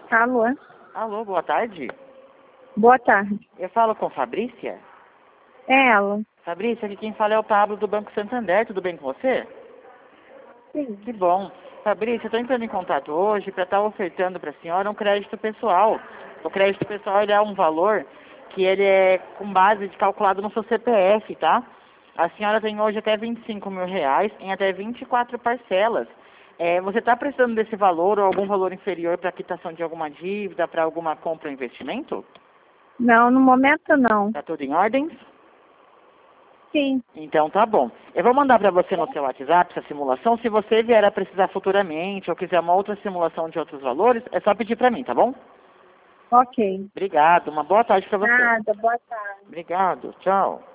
Alô? Alô, boa tarde. Boa tarde. Eu falo com Fabrícia. É ela? Fabrícia, aqui quem fala é o Pablo do Banco Santander. Tudo bem com você? Sim. Que bom. Fabrícia, eu estou entrando em contato hoje para estar ofertando para a senhora um crédito pessoal. O crédito pessoal ele é um valor que ele é com base de calculado no seu CPF, tá? A senhora tem hoje até R$ 25.000 em até 24 parcelas. Você está precisando desse valor ou algum valor inferior para quitação de alguma dívida, para alguma compra ou investimento? Não, no momento não. Tá tudo em ordem? Sim. Então tá bom. Eu vou mandar para você no seu WhatsApp essa simulação. Se você vier a precisar futuramente ou quiser uma outra simulação de outros valores, é só pedir para mim, tá bom? Ok. Obrigado. Uma boa tarde para você. Nada, boa tarde. Obrigado. Tchau.